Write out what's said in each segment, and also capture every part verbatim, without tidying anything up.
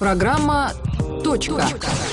Программа «Точка».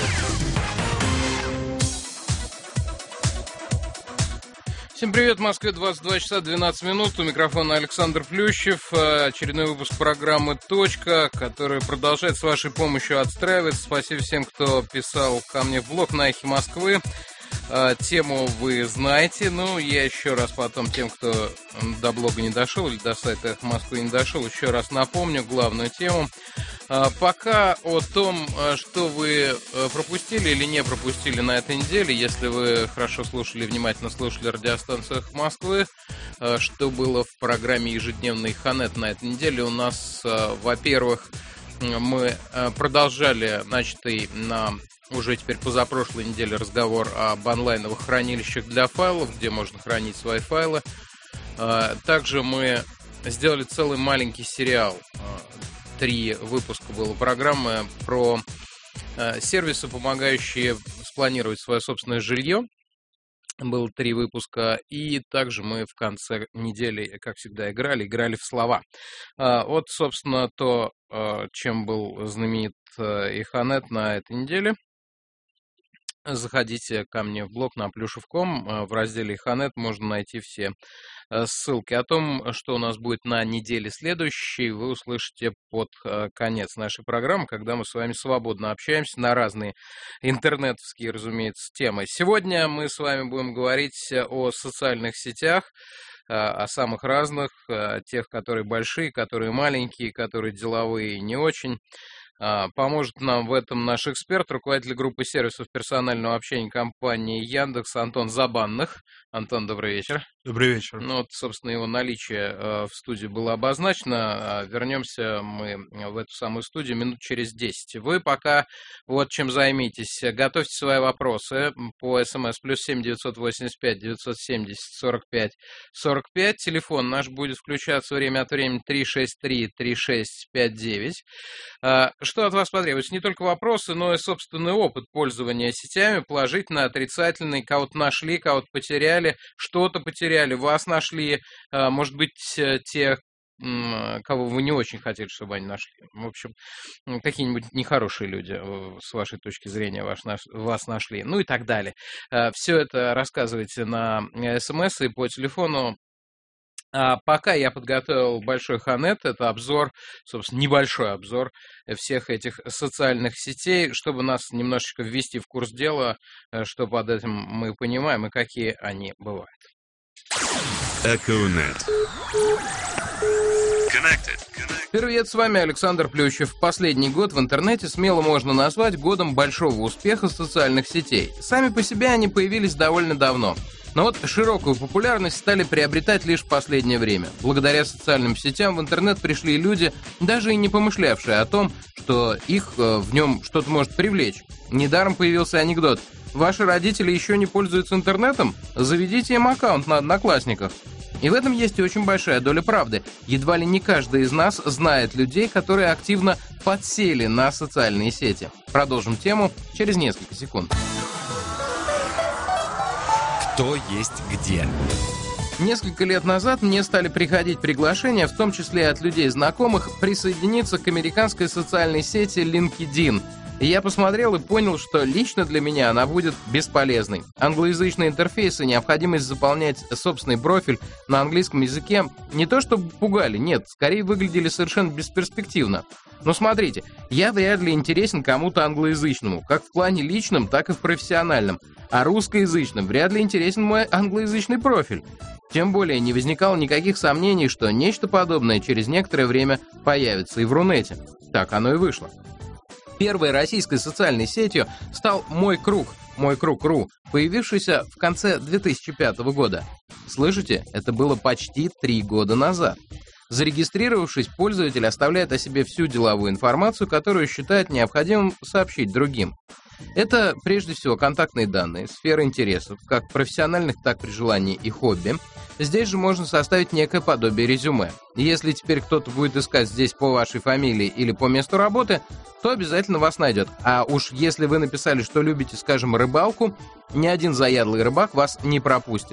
Всем привет, в Москве двадцать два часа двенадцать минут, у микрофона Александр Плющев, очередной выпуск программы «Точка», которая продолжает с вашей помощью отстраиваться. Спасибо всем, кто писал ко мне в блог на Эхе Москвы. Тему вы знаете, ну, я еще раз потом тем, кто до блога не дошел или до сайта Эхо Москвы не дошел, еще раз напомню главную тему. Пока о том, что вы пропустили или не пропустили на этой неделе, если вы хорошо слушали, внимательно слушали радиостанцию Эхо Москвы, что было в программе «Ежедневный Ханет» на этой неделе, у нас, во-первых, мы продолжали начатый на уже теперь позапрошлой неделе разговор об онлайновых хранилищах для файлов, где можно хранить свои файлы. Также мы сделали целый маленький сериал. Три выпуска было программы про сервисы, помогающие спланировать свое собственное жилье. Было три выпуска, и также мы в конце недели, как всегда, играли, играли в слова. Вот, собственно, то, чем был знаменит Эханет на этой неделе. Заходите ко мне в блог на плюшев точка ком, в разделе Эханет можно найти все ссылки. О том, что у нас будет на неделе следующей, вы услышите под конец нашей программы, когда мы с вами свободно общаемся на разные интернетовские, разумеется, темы. Сегодня мы с вами будем говорить о социальных сетях, о самых разных, тех, которые большие, которые маленькие, которые деловые и не очень. Поможет нам в этом наш эксперт, руководитель группы сервисов персонального общения компании Яндекс Антон Забанных. Антон, добрый вечер. Добрый вечер. Ну вот, собственно, его наличие в студии было обозначено. Вернемся мы в эту самую студию минут через десять. Вы пока вот чем займитесь. Готовьте свои вопросы по СМС плюс семь девятьсот восемьдесят пять девятьсот семьдесят сорок пять сорок пять. Телефон наш будет включаться время от времени три шесть три три шесть пять девять. Что от вас потребуется? Не только вопросы, но и собственный опыт пользования сетями, положительно, отрицательный. Кого-то нашли, кого-то потеряли, что-то потеряли, вас нашли. Может быть, тех, кого вы не очень хотели, чтобы они нашли. В общем, какие-нибудь нехорошие люди, с вашей точки зрения, вас, вас нашли. Ну и так далее. Все это рассказывайте на СМС и по телефону. А пока я подготовил большой ханет, это обзор, собственно, небольшой обзор всех этих социальных сетей, чтобы нас немножечко ввести в курс дела, что под этим мы понимаем и какие они бывают. Эконет. Привет, с вами Александр Плющев. Последний год в интернете смело можно назвать годом большого успеха социальных сетей. Сами по себе они появились довольно давно. Но вот широкую популярность стали приобретать лишь в последнее время. Благодаря социальным сетям в интернет пришли люди, даже и не помышлявшие о том, что их в нем что-то может привлечь. Недаром появился анекдот: «Ваши родители еще не пользуются интернетом? Заведите им аккаунт на Одноклассниках». И в этом есть и очень большая доля правды. Едва ли не каждый из нас знает людей, которые активно подсели на социальные сети. Продолжим тему через несколько секунд. Кто есть где? Несколько лет назад мне стали приходить приглашения, в том числе от людей знакомых, присоединиться к американской социальной сети LinkedIn. И я посмотрел и понял, что лично для меня она будет бесполезной. Англоязычные интерфейсы, необходимость заполнять собственный профиль на английском языке не то чтобы пугали, нет, скорее выглядели совершенно бесперспективно. Но смотрите, я вряд ли интересен кому-то англоязычному, как в плане личном, так и в профессиональном. А русскоязычным вряд ли интересен мой англоязычный профиль. Тем более не возникало никаких сомнений, что нечто подобное через некоторое время появится и в Рунете. Так оно и вышло. Первой российской социальной сетью стал «Мой круг», «Мой круг.ру», появившийся в конце две тысячи пятого года. Слышите, это было почти три года назад. Зарегистрировавшись, пользователь оставляет о себе всю деловую информацию, которую считает необходимым сообщить другим. Это, прежде всего, контактные данные, сфера интересов, как профессиональных, так при желании и хобби. Здесь же можно составить некое подобие резюме. Если теперь кто-то будет искать здесь по вашей фамилии или по месту работы, то обязательно вас найдет. А уж если вы написали, что любите, скажем, рыбалку, ни один заядлый рыбак вас не пропустит.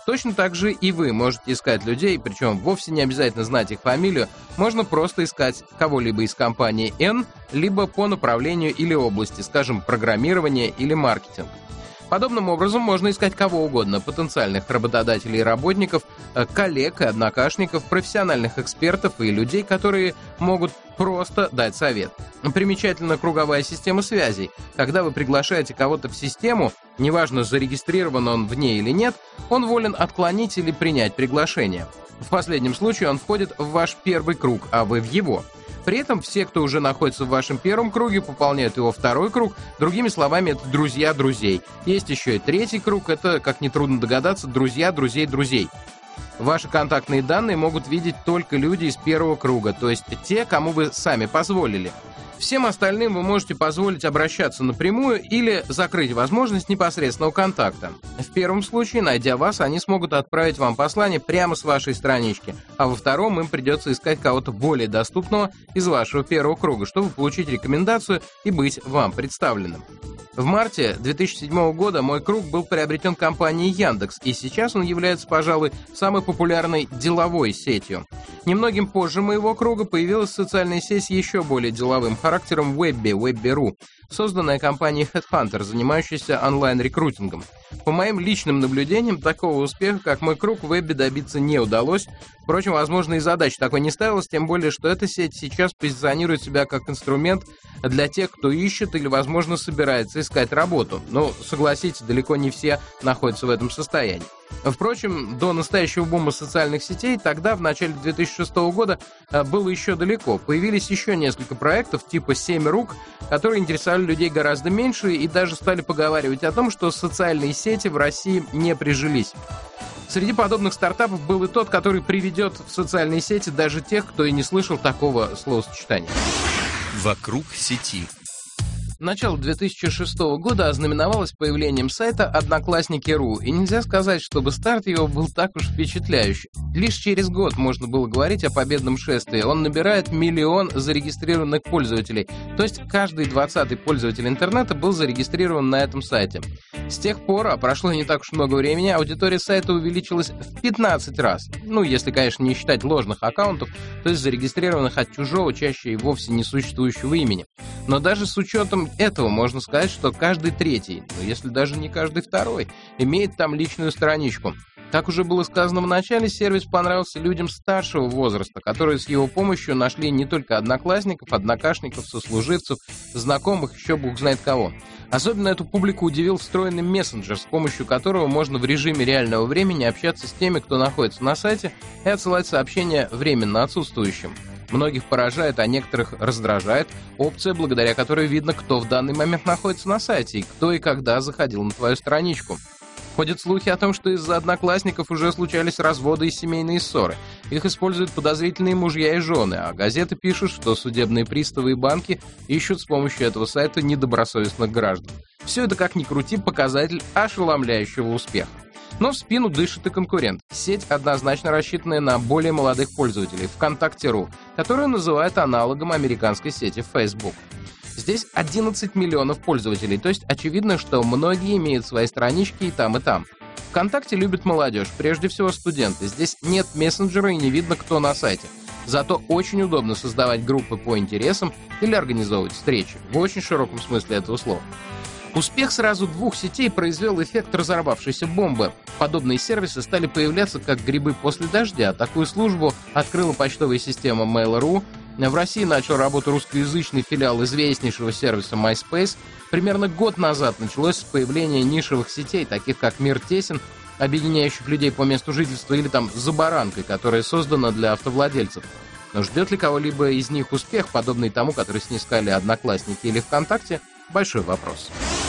Точно так же и вы можете искать людей, причем вовсе не обязательно знать их фамилию, можно просто искать кого-либо из компании N, либо по направлению или области, скажем, программирование или маркетинг. Подобным образом можно искать кого угодно: потенциальных работодателей и работников, коллег и однокашников, профессиональных экспертов и людей, которые могут просто дать совет. Примечательна круговая система связей. Когда вы приглашаете кого-то в систему, неважно, зарегистрирован он в ней или нет, он волен отклонить или принять приглашение. В последнем случае он входит в ваш первый круг, а вы в его. При этом все, кто уже находится в вашем первом круге, пополняют его второй круг. Другими словами, это друзья друзей. Есть еще и третий круг, это, как нетрудно догадаться, друзья друзей друзей. Ваши контактные данные могут видеть только люди из первого круга, то есть те, кому вы сами позволили. Всем остальным вы можете позволить обращаться напрямую или закрыть возможность непосредственного контакта. В первом случае, найдя вас, они смогут отправить вам послание прямо с вашей странички, а во втором им придется искать кого-то более доступного из вашего первого круга, чтобы получить рекомендацию и быть вам представленным. В марте две тысячи седьмого года мой круг был приобретен компанией Яндекс, и сейчас он является, пожалуй, самой популярной деловой сетью. Немногим позже моего круга появилась социальная сеть с еще более деловым характером Webby, Webby.ru, созданная компанией HeadHunter, занимающейся онлайн-рекрутингом. По моим личным наблюдениям, такого успеха, как мой круг, в Webby добиться не удалось. Впрочем, возможно, и задача такой не ставилась, тем более, что эта сеть сейчас позиционирует себя как инструмент для тех, кто ищет или, возможно, собирается искать работу. Но, согласитесь, далеко не все находятся в этом состоянии. Впрочем, до настоящего бума социальных сетей тогда, в начале две тысячи шестого года, было еще далеко. Появились еще несколько проектов типа «Семь рук», которые интересовали людей гораздо меньше и даже стали поговаривать о том, что социальные сети в России не прижились. Среди подобных стартапов был и тот, который приведет в социальные сети даже тех, кто и не слышал такого словосочетания. Вокруг сети. Начало две тысячи шестого года ознаменовалось появлением сайта «Одноклассники точка ру», и нельзя сказать, чтобы старт его был так уж впечатляющий. Лишь через год можно было говорить о победном шествии. Он набирает миллион зарегистрированных пользователей, то есть каждый двадцатый пользователь интернета был зарегистрирован на этом сайте. С тех пор, а прошло не так уж много времени, аудитория сайта увеличилась в пятнадцать раз. Ну, если, конечно, не считать ложных аккаунтов, то есть зарегистрированных от чужого, чаще и вовсе несуществующего имени. Но даже с учетом этого можно сказать, что каждый третий, ну если даже не каждый второй, имеет там личную страничку. Как уже было сказано в начале, сервис понравился людям старшего возраста, которые с его помощью нашли не только одноклассников, однокашников, сослуживцев, знакомых, еще бог знает кого. Особенно эту публику удивил встроенный мессенджер, с помощью которого можно в режиме реального времени общаться с теми, кто находится на сайте, и отсылать сообщения временно отсутствующим. Многих поражает, а некоторых раздражает опция, благодаря которой видно, кто в данный момент находится на сайте и кто и когда заходил на твою страничку. Ходят слухи о том, что из-за одноклассников уже случались разводы и семейные ссоры. Их используют подозрительные мужья и жены, а газеты пишут, что судебные приставы и банки ищут с помощью этого сайта недобросовестных граждан. Все это, как ни крути, показатель ошеломляющего успеха. Но в спину дышит и конкурент. Сеть, однозначно рассчитанная на более молодых пользователей, ВКонтакте точка ру, которую называют аналогом американской сети Facebook. Здесь одиннадцать миллионов пользователей, то есть очевидно, что многие имеют свои странички и там, и там. ВКонтакте любит молодежь, прежде всего студенты. Здесь нет мессенджера и не видно, кто на сайте. Зато очень удобно создавать группы по интересам или организовывать встречи, в очень широком смысле этого слова. Успех сразу двух сетей произвел эффект разорвавшейся бомбы. Подобные сервисы стали появляться как грибы после дождя. Такую службу открыла почтовая система Mail точка ру. В России начал работу русскоязычный филиал известнейшего сервиса MySpace. Примерно год назад началось с появления нишевых сетей, таких как «Мир тесен», объединяющих людей по месту жительства, или там «За баранкой», которая создана для автовладельцев. Но ждет ли кого-либо из них успех, подобный тому, который снискали Одноклассники или ВКонтакте? Большой вопрос.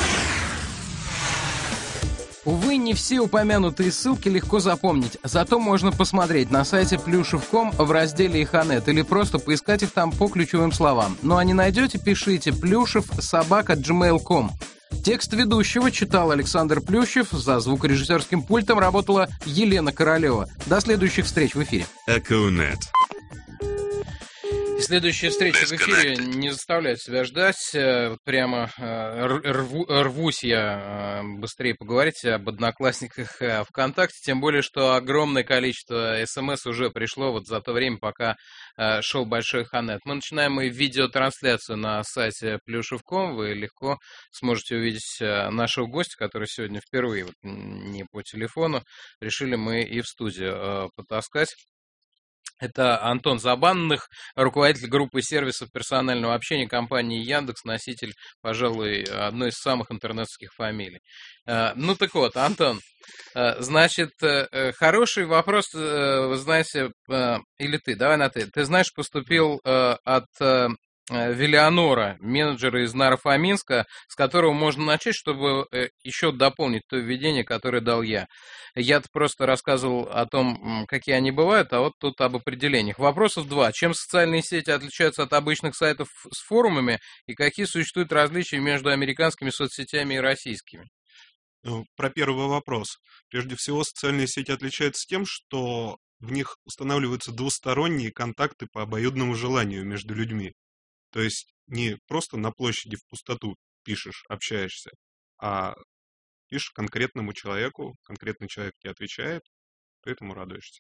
Увы, не все упомянутые ссылки легко запомнить, зато можно посмотреть на сайте плюшев точка ком в разделе «Иханет» или просто поискать их там по ключевым словам. Ну а не найдете, пишите плюшев собака джимейл точка ком. Текст ведущего читал Александр Плющев, за звукорежиссерским пультом работала Елена Королева. До следующих встреч в эфире. Эконет. Следующая встреча в эфире не заставляет себя ждать. Прямо рву, рвусь я быстрее поговорить об одноклассниках ВКонтакте, тем более, что огромное количество смс уже пришло вот за то время, пока шел большой ханет. Мы начинаем и видеотрансляцию на сайте плюшев точка ком. Вы легко сможете увидеть нашего гостя, который сегодня впервые, вот, не по телефону, решили мы и в студию потаскать. Это Антон Забанных, руководитель группы сервисов персонального общения компании Яндекс, носитель, пожалуй, одной из самых интернетских фамилий. Ну так вот, Антон, значит, хороший вопрос, вы знаете, или ты, давай на ты. Ты знаешь, поступил от Велианора, менеджера из Наро-Фоминска, с которого можно начать, чтобы еще дополнить то введение, которое дал я. Я-то просто рассказывал о том, какие они бывают, а вот тут об определениях. Вопросов два. Чем социальные сети отличаются от обычных сайтов с форумами, и какие существуют различия между американскими соцсетями и российскими? Про первый вопрос. Прежде всего, социальные сети отличаются тем, что в них устанавливаются двусторонние контакты по обоюдному желанию между людьми. То есть не просто на площади в пустоту пишешь, общаешься, а пишешь конкретному человеку, конкретный человек тебе отвечает, ты этому радуешься.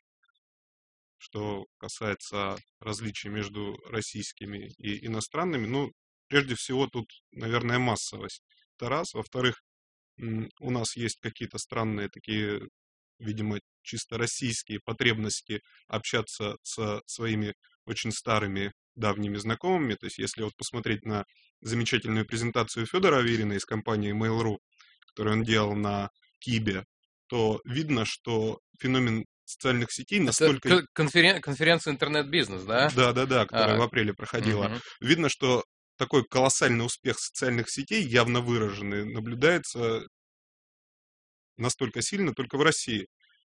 Что касается различий между российскими и иностранными, ну, прежде всего, тут, наверное, массовость. Это раз. Во-вторых, у нас есть какие-то странные такие, видимо, чисто российские потребности общаться со своими очень старыми давними знакомыми. То есть, если вот посмотреть на замечательную презентацию Федора Аверина из компании Mail.ru, которую он делал на Кибе, то видно, что феномен социальных сетей настолько... Это конферен... конференция интернет-бизнес, да? Да-да-да, которая а, в апреле проходила. Угу. Видно, что такой колоссальный успех социальных сетей, явно выраженный, наблюдается настолько сильно только в России.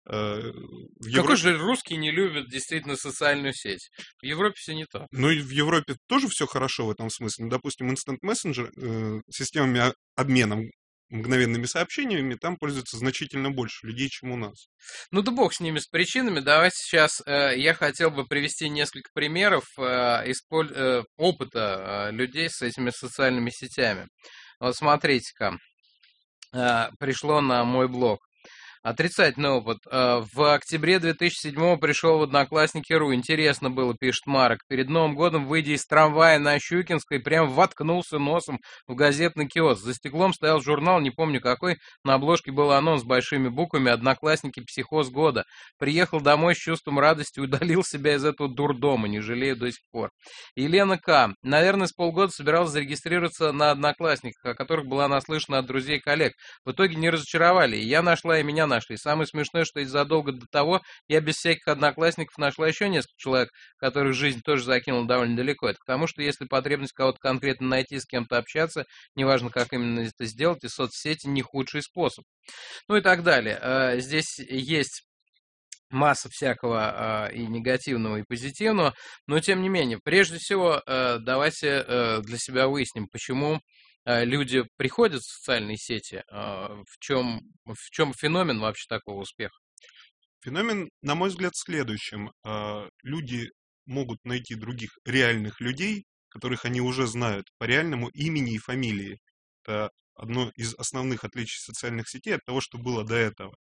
В Европе... Какой же русский не любит действительно социальную сеть? В Европе все не так. Ну и в Европе тоже все хорошо в этом смысле. Ну, допустим, Instant Messenger, э, системами обмена мгновенными сообщениями, там пользуется значительно больше людей, чем у нас. Ну да бог с ними, с причинами. Давайте сейчас э, я хотел бы привести несколько примеров э, исполь... э, опыта э, людей с этими социальными сетями. Вот смотрите-ка, э, пришло на мой блог. Отрицательный опыт. В октябре две тысячи седьмого пришел в Одноклассники точка ру. Интересно было, пишет Марк. Перед Новым годом, выйдя из трамвая на Щукинской, прям воткнулся носом в газетный киоск. За стеклом стоял журнал, не помню какой. На обложке был анонс с большими буквами «Одноклассники. Психоз года». Приехал домой с чувством радости, удалил себя из этого дурдома, не жалею до сих пор. Елена К. Наверное, с полгода собиралась зарегистрироваться на Одноклассниках, о которых была наслышана от друзей и коллег. В итоге не разочаровали. И я нашла, и меня нашла. Нашли. Самое смешное, что и задолго до того я без всяких одноклассников нашла еще несколько человек, которых жизнь тоже закинула довольно далеко. Это потому, что если потребность кого-то конкретно найти, с кем-то общаться, неважно, как именно это сделать, и соцсети не худший способ. Ну и так далее. Здесь есть масса всякого и негативного, и позитивного, но тем не менее, прежде всего, давайте для себя выясним, почему люди приходят в социальные сети, в чем, в чем феномен вообще такого успеха? Феномен, на мой взгляд, в следующем. Люди могут найти других реальных людей, которых они уже знают по реальному имени и фамилии. Это одно из основных отличий социальных сетей от того, что было до этого.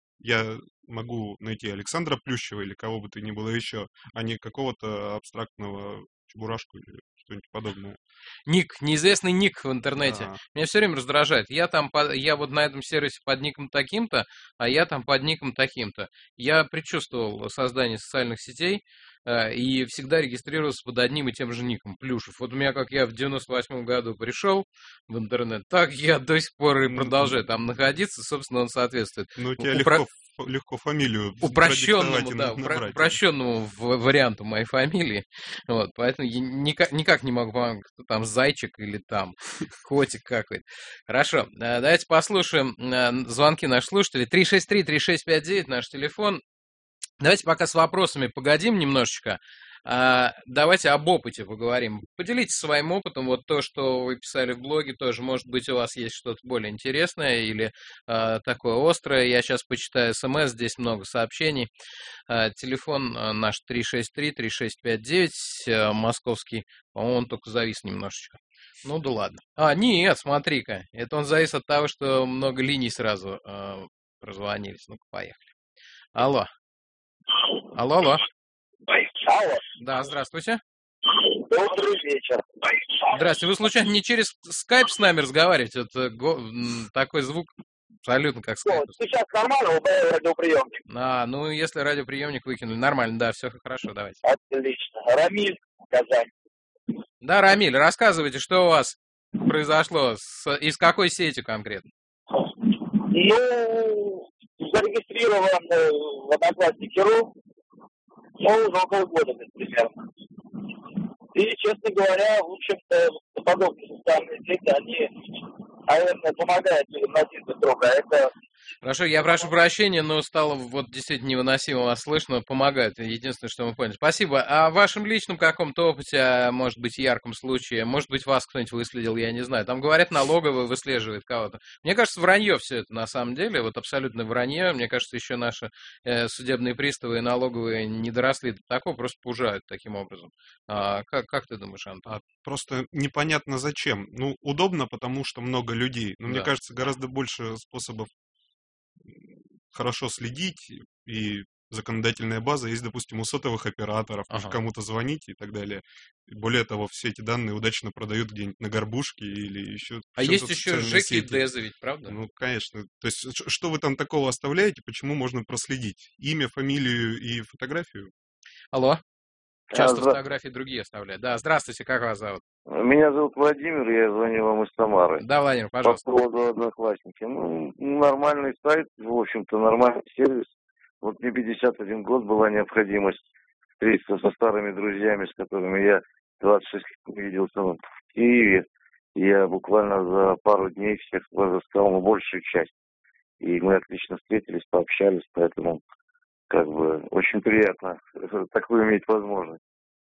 Я могу найти Александра Плющева или кого бы то ни было еще, а не какого-то абстрактного чебурашку или что-нибудь подобное. Ник, неизвестный ник в интернете. Да. Меня все время раздражает. Я там, я вот на этом сервисе под ником таким-то, а я там под ником таким-то. Я предчувствовал создание социальных сетей э, и всегда регистрировался под одним и тем же ником, Плюшев. Вот у меня, как я в девяносто восьмом году пришел в интернет, так я до сих пор и продолжаю там находиться, собственно, он соответствует. Ну, у тебя Упро... легко, легко фамилию упрощенному, да, упро... упрощенному варианту моей фамилии. Вот, поэтому я никак, никак не могу помнить, кто там зайчик или там котик какой-то. Хорошо, давайте послушаем звонки наших слушателей. три шесть три три шесть пять девять наш телефон. Давайте пока с вопросами погодим немножечко. А, давайте об опыте поговорим. Поделитесь своим опытом. Вот то, что вы писали в блоге, тоже, может быть, у вас есть что-то более интересное или а, такое острое. Я сейчас почитаю смс, здесь много сообщений. А, телефон а, наш три шесть три три шесть пять девять, а, московский. По-моему, он только завис немножечко. Ну да ладно. А, нет, смотри-ка. Это он завис от того, что много линий сразу а, прозвонились. Ну-ка, поехали. Алло. Алло, алло. Алло. Да, здравствуйте. Добрый вечер. Здравствуйте. Вы случайно не через скайп с нами разговариваете? Это го- м, такой звук абсолютно как скайп. Вот, сейчас нормально, убавил радиоприемник. А, ну если радиоприемник выкинули, нормально, да, все хорошо, давайте. Отлично. Рамиль, Казань. Да, Рамиль, рассказывайте, что у вас произошло, с- из какой сети конкретно? Ну, зарегистрирован э, в Одноклассники.ру, ну, уже около года где-то примерно. И, честно говоря, в общем-то, подобные социальные сети, они, наверное, помогают людям найти друг друга. Это Хорошо, я прошу прощения, но стало вот действительно невыносимо вас слышно, помогает. Единственное, что мы поняли. Спасибо. А в вашем личном каком-то опыте, а, может быть, ярком случае, может быть, вас кто-нибудь выследил, я не знаю. Там, говорят, налоговый выслеживает кого-то. Мне кажется, вранье все это на самом деле, вот абсолютно вранье. Мне кажется, еще наши э, судебные приставы и налоговые не доросли до такого, просто пужают таким образом. А, как, как ты думаешь, Антон? А просто непонятно зачем. Ну, удобно, потому что много людей. Но мне Да. кажется, гораздо больше способов хорошо следить, и законодательная база есть, допустим, у сотовых операторов, можно Ага. кому-то звонить и так далее. И более того, все эти данные удачно продают где-нибудь на горбушке или еще А в есть чем-то в еще социальной Жеки и сети. Дезы ведь, правда? Ну, конечно. То есть, ш- что вы там такого оставляете, почему можно проследить? Имя, фамилию и фотографию? Алло? А, Часто здра- фотографии другие оставляют. Да, здравствуйте, как вас зовут? Меня зовут Владимир, я звоню вам из Самары. Да, Владимир, По пожалуйста. поводу Одноклассники. Ну, нормальный сайт, в общем-то, нормальный сервис. Вот мне пятьдесят один год, была необходимость встретиться со старыми друзьями, с которыми я двадцать шесть лет не виделся в Киеве. Я буквально за пару дней всех разыскал, ну, большую часть. И мы отлично встретились, пообщались, поэтому как бы очень приятно такую иметь возможность.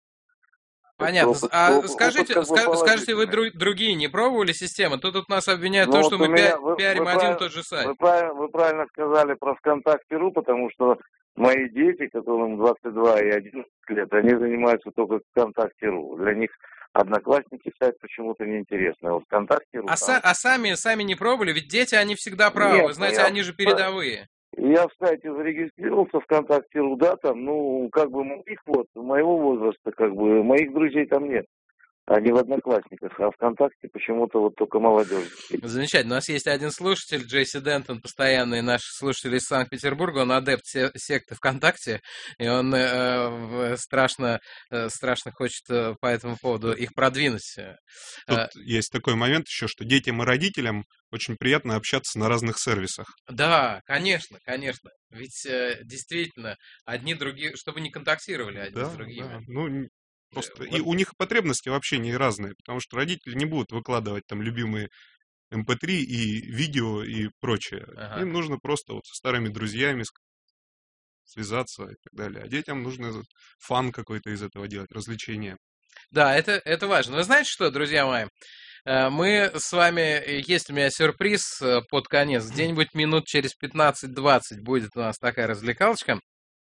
Понятно. Опыт- А опыт- скажите, опыт как бы ска- скажите, вы положительный. дру- другие не пробовали системы? Тут вот нас обвиняют в Ну, том, вот что у мы меня- пиа- вы- пиарим вы один и правильно- тот же сайт. Вы правильно, вы правильно сказали про ВКонтакте.ру, потому что мои дети, которым двадцать два и одиннадцать лет, они занимаются только ВКонтакте.ру. Для них Одноклассники сайт почему-то неинтересный. А вот ВКонтакте.ру... А, са- там- а сами, сами не пробовали? Ведь дети, они всегда правы. Нет, Вы знаете, я- они же передовые. Я в сайте зарегистрировался ВКонтакте.ру, да, там, ну, как бы моих вот, моего возраста, как бы, моих друзей там нет. Они в Одноклассниках, а ВКонтакте почему-то вот только молодежь. Замечательно. У нас есть один слушатель, Джейси Дентон, постоянный наш слушатель из Санкт-Петербурга. Он адепт се- секты ВКонтакте, и он э, в- страшно, э, страшно хочет э, по этому поводу их продвинуть. Э, Тут есть такой момент еще, что детям и родителям очень приятно общаться на разных сервисах. Да, конечно, конечно. Ведь э, действительно, одни другие, чтобы не контактировали одни Да, с другими. да. Ну, н- просто вот. и у них потребности вообще не разные, потому что родители не будут выкладывать там любимые эм пэ три и видео и прочее. Ага. Им нужно просто вот со старыми друзьями ск- связаться и так далее. А детям нужно фан какой-то из этого делать, развлечения. Да, это, это важно. Вы знаете что, друзья мои? Э, Мы с вами, э, есть у меня сюрприз э, под конец. Где-нибудь минут через пятнадцать-двадцать будет у нас такая развлекалочка.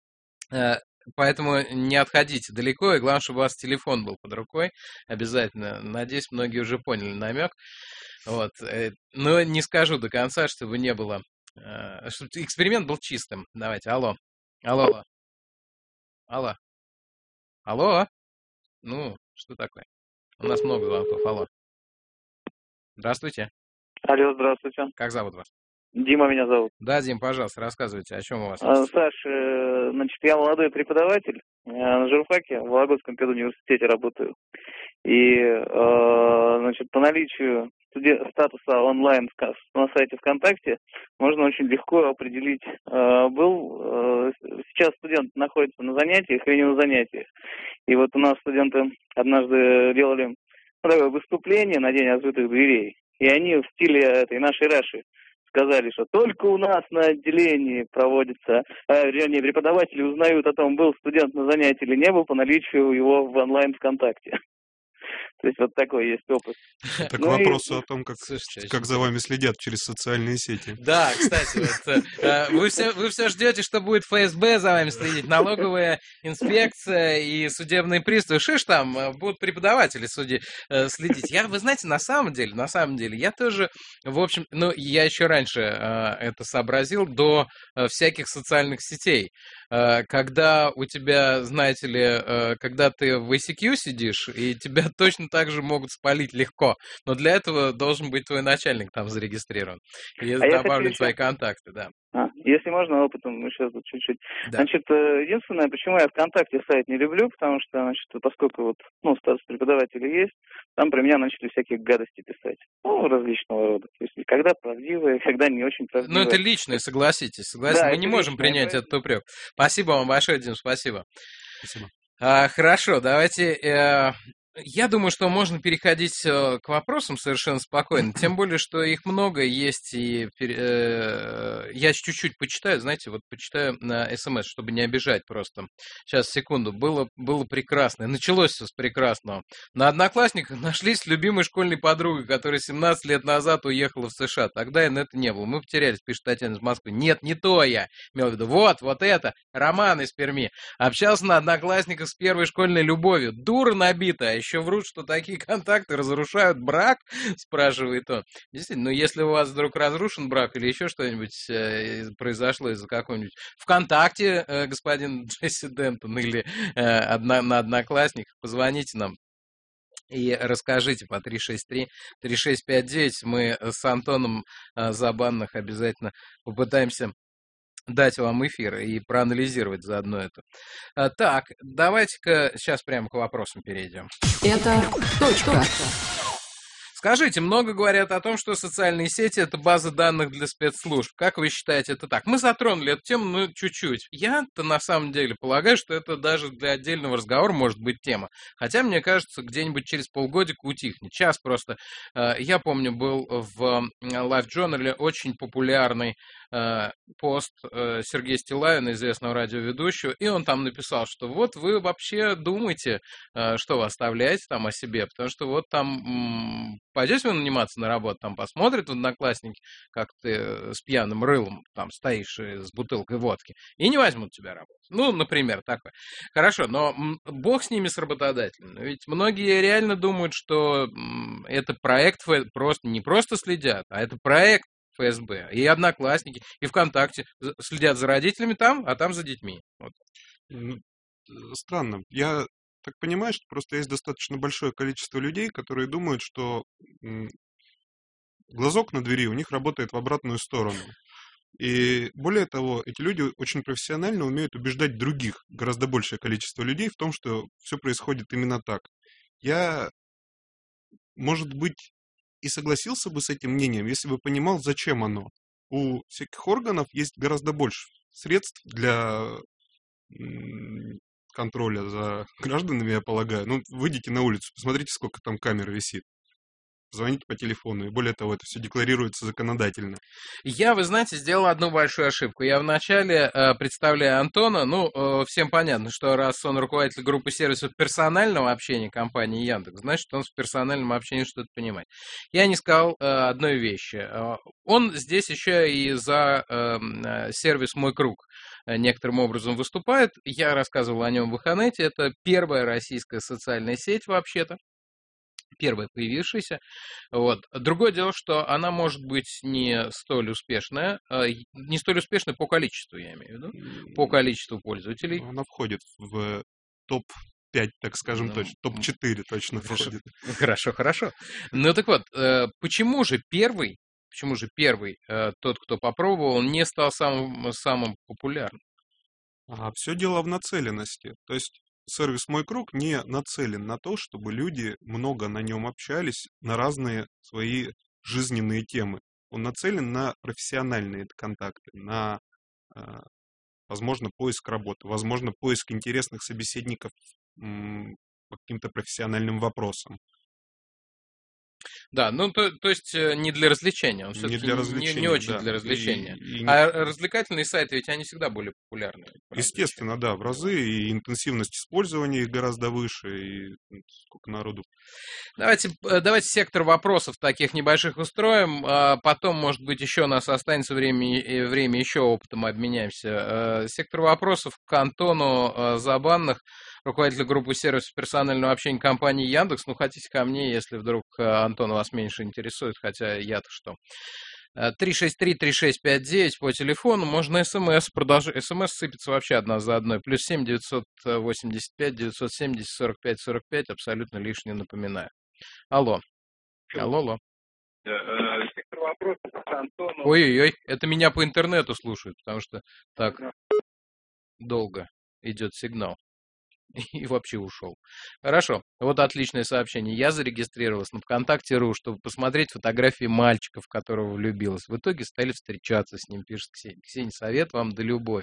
Э, Поэтому не отходите далеко, и главное, чтобы у вас телефон был под рукой. Обязательно. Надеюсь, многие уже поняли намек. Вот. э, Но не скажу до конца, чтобы не было... э, Чтобы эксперимент был чистым. Давайте, алло. Алло, алло. Алло. Алло. Ну, что такое? У нас много звонков. Алло. Здравствуйте. Алло, здравствуйте. Как зовут вас? Дима меня зовут. Да, Дим, пожалуйста, рассказывайте, о чем у вас. А, Саш, э, значит, я молодой преподаватель. э, На журфаке в Вологодском педуниверситете работаю. И, э, значит, по наличию студе- статуса онлайн в ка- на сайте ВКонтакте можно очень легко определить, э, был, э, сейчас студент находится на занятиях или не на занятиях. И вот у нас студенты однажды делали, ну, такое выступление на День открытых дверей. И они в стиле этой нашей Раши сказали, что только у нас на отделении проводится, э, вернее, преподаватели узнают о том, был студент на занятии или не был, по наличию его в онлайн ВКонтакте. То есть вот такой есть опыт. Это к Ну и- вопросу о том, как, Слушайте, как очень за вами следят через социальные сети. Да, кстати, вот, э, вы все, вы все ждете, что будет ФСБ за вами следить, налоговая инспекция и судебные приставы. Что ж там, э, будут преподаватели судьи э, следить. Я, вы знаете, на самом деле, на самом деле, я тоже, в общем, ну, я еще раньше э, это сообразил, до э, всяких социальных сетей. Э, когда у тебя, знаете ли, э, когда ты в ай си кью сидишь, и тебя точно так же могут спалить легко. Но для этого должен быть твой начальник там зарегистрирован. И А я добавлен хочу твои еще- контакты, да. А, если можно, опытом еще тут чуть-чуть. Да. Значит, э, единственное, почему я ВКонтакте сайт не люблю, потому что, значит, поскольку вот, ну, статус преподавателя есть, там про меня начали всякие гадости писать. Ну, различного рода. То есть, когда правдивые, когда не очень Ну, правдивые. это личное, согласитесь. Согласен. Да, Мы это не можем личное, принять поэтому- этот упрек. Спасибо вам большое, Дим, спасибо. Спасибо. А, хорошо, давайте... э, я думаю, что можно переходить э, к вопросам совершенно спокойно. Тем более, что их много есть. И пере- э, я чуть-чуть почитаю, знаете, вот почитаю на СМС, чтобы не обижать просто. Сейчас, секунду. Было, было прекрасно. И началось все с прекрасного. На Одноклассниках нашлись с любимой школьной подругой, которая семнадцать лет назад уехала в США. Тогда инета не было. Мы потерялись, пишет Татьяна из Москвы. Нет, не то я. Имел в виду. Вот, вот это. Роман из Перми. Общался на Одноклассниках с первой школьной любовью. Дура набитая. А еще врут, что такие контакты разрушают брак, спрашивает он. Действительно, но если у вас вдруг разрушен брак или еще что-нибудь э, произошло из-за какого-нибудь ВКонтакте, э, господин Джесси Дентон, или э, одна, на Одноклассниках, позвоните нам и расскажите по три шесть три три шесть пять девять. Мы с Антоном э, Забанных обязательно попытаемся дать вам эфир и проанализировать заодно это. А, так, давайте-ка сейчас прямо к вопросам перейдем. Это точка. Скажите, много говорят о том, что социальные сети — это база данных для спецслужб. Как вы считаете, это так? Мы затронули эту тему, ну, чуть-чуть. Я-то на самом деле полагаю, что это даже для отдельного разговора может быть тема. Хотя, мне кажется, где-нибудь через полгодика утихнет. Сейчас просто, э, я помню, был в Life Journal очень популярный э, пост э, Сергея Стилавина, известного радиоведущего, и он там написал, что вот вы вообще думаете, э, что вы оставляете там о себе, потому что вот там... М- Пойдете вы наниматься на работу, там посмотрят в Одноклассники, как ты с пьяным рылом там стоишь с бутылкой водки, и не возьмут тебя работать. Ну, например, такое. Хорошо, но м, бог с ними, с работодателями. Ведь многие реально думают, что м, это проект, Ф- просто не просто следят, а это проект ФСБ. И Одноклассники, и ВКонтакте за- следят за родителями там, а там за детьми. Вот. Ну, э, странно. Я так понимаю, что просто есть достаточно большое количество людей, которые думают, что м, глазок на двери у них работает в обратную сторону. И более того, эти люди очень профессионально умеют убеждать других, гораздо большее количество людей в том, что все происходит именно так. Я, может быть, и согласился бы с этим мнением, если бы понимал, зачем оно. У всяких органов есть гораздо больше средств для м, контроля за гражданами, я полагаю. Ну, выйдите на улицу, посмотрите, сколько там камер висит. Звоните по телефону, и более того, это все декларируется законодательно. Я, вы знаете, сделал одну большую ошибку. Я вначале, э, представляя Антона, ну, э, всем понятно, что раз он руководитель группы сервисов персонального общения компании Яндекс, значит, он в персональном общении что-то понимает. Я не сказал э, одной вещи. Э, Он здесь еще и за э, э, сервис «Мой круг» некоторым образом выступает. Я рассказывал о нем в Иханете. Это первая российская социальная сеть, вообще-то. Первая появившаяся. Вот. Другое дело, что она может быть не столь успешная, э, не столь успешная по количеству, я имею в виду, по количеству пользователей. Она входит в топ пять, так скажем, Ну, точно. топ четыре точно хорошо. входит. Хорошо, хорошо. Ну так вот, э, почему же первый, почему же первый, э, тот, кто попробовал, не стал самым, самым популярным? А все дело в нацеленности. То есть сервис «Мой круг» не нацелен на то, чтобы люди много на нем общались на разные свои жизненные темы. Он нацелен на профессиональные контакты, на, э, возможно, поиск работы, возможно, поиск интересных собеседников м, по каким-то профессиональным вопросам. Да, ну то, то есть э, не для развлечения, он Не все-таки для не, развлечения, не очень да. для развлечения. И- и не- А развлекательные сайты, ведь они всегда более популярны. по Естественно, да, в разы, и интенсивность использования их гораздо выше, и м, сколько народу. Давайте, э, давайте сектор вопросов таких небольших устроим, а потом, может быть, еще у нас останется время, и время еще опытом обменяемся. Э, Сектор вопросов к Антону э, Забанных, руководителю группы сервисов персонального общения компании Яндекс. Ну, хотите ко мне, если вдруг э, Антон вас меньше интересует, хотя я-то что. Э, три шесть три три шесть пять девять по телефону, можно смс, продолжить. СМС сыпется вообще одна за одной. Плюс семь девятьсот восемьдесят пять девятьсот семьдесят сорок пять сорок пять, абсолютно лишнее, напоминаю. Алло. Алло, алло. Сектор вопросов к Антону. Ой-ой-ой, это меня по интернету слушают, потому что так долго идет сигнал. И вообще ушел. Хорошо, вот отличное сообщение. Я зарегистрировалась на ВКонтакте.ру, чтобы посмотреть фотографии мальчика, в которого влюбилась. В итоге стали встречаться с ним, пишет Ксения. Ксения, совет вам да любовь.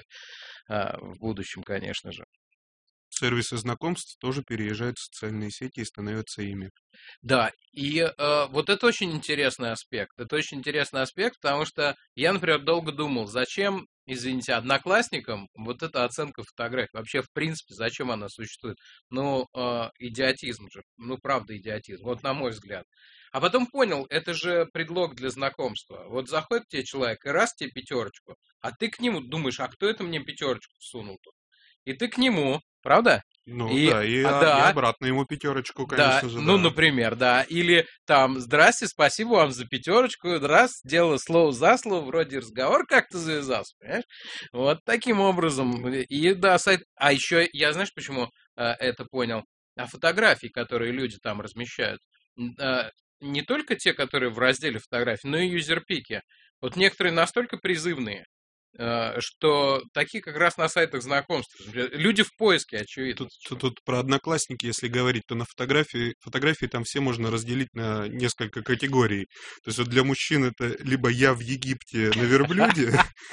А, в будущем, конечно же. Сервисы знакомств тоже переезжают в социальные сети и становятся ими. Да, и э, вот это очень интересный аспект. Это очень интересный аспект, потому что я, например, долго думал, зачем, извините, одноклассникам вот эта оценка фотографий. Вообще, в принципе, зачем она существует? Ну, э, идиотизм же. Ну, правда, идиотизм. Вот на мой взгляд. А потом понял, это же предлог для знакомства. Вот заходит тебе человек и раз тебе пятерочку, а ты к нему думаешь, а кто это мне пятерочку сунул тут? И ты к нему, правда? Ну И- да, и, а, а- да. и обратно ему пятерочку, конечно Да, же, ну, да. например, да. Или там, здрасте, спасибо вам за пятерочку. Раз, дело слово за слово, вроде разговор как-то завязался, понимаешь? Вот таким образом. И да, сайт... А еще я, знаешь, почему э, это понял? А фотографии, которые люди там размещают. Н- э, не только те, которые в разделе фотографий, но и юзерпики. Вот некоторые настолько призывные, э, что такие как раз на сайтах знакомств. Люди в поиске, очевидно. Тут, тут, тут про одноклассники, если говорить, то на фотографии, фотографии там все можно разделить на несколько категорий. То есть вот для мужчин это либо я в Египте на верблюде,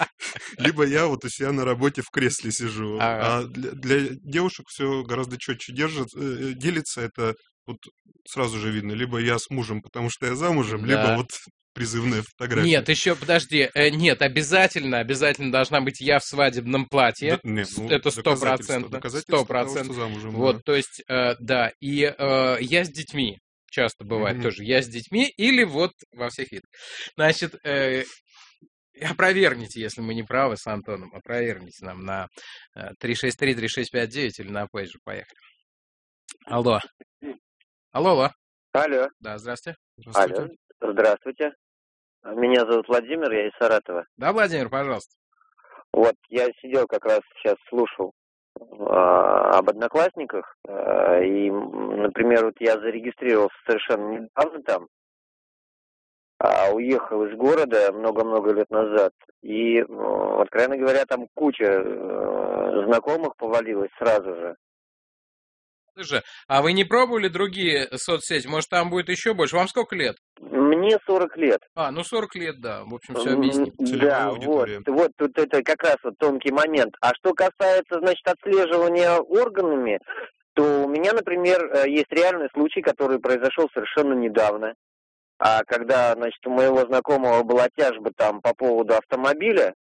либо я вот у себя на работе в кресле сижу. Ага. А для, для девушек все гораздо четче держит, э, делится. Это вот сразу же видно, либо я с мужем, потому что я замужем, Да. либо вот призывная фотография. Нет, еще, подожди, э, нет, обязательно, обязательно должна быть я в свадебном платье. Да, нет, С- ну, это доказательство- стопроцентно. доказательство Сто того, что процентов. замужем, Вот, да. то есть, э, да, и э, я с детьми. Часто бывает Мгм. тоже. Я с детьми или вот во всех видах. Значит, э, опровергните, если мы не правы с Антоном, опровергните нам на э, три шесть три три шесть пять девять или на пейджер. Поехали. Алло. Алло, алло. Алло. Да, здрасте. Здравствуйте. Алло. Здравствуйте. Меня зовут Владимир, я из Саратова. Да, Владимир, пожалуйста. Вот, я сидел как раз сейчас, слушал а, об одноклассниках, а, и, м, например, вот я зарегистрировался совершенно недавно там, а, уехал из города много-много лет назад, и, м, откровенно говоря, там куча э, знакомых повалилась сразу же. Слушай, а вы не пробовали другие соцсети? Может, там будет еще больше? Вам сколько лет? Мне сорок лет. А, ну сорок лет, да. В общем, все М, объясним. Целевая Да, вот, аудитория. вот тут это как раз вот тонкий момент. А что касается, значит, отслеживания органами, то у меня, например, э, есть реальный случай, который произошел совершенно недавно. А когда, значит, у моего знакомого была тяжба там по поводу автомобиля,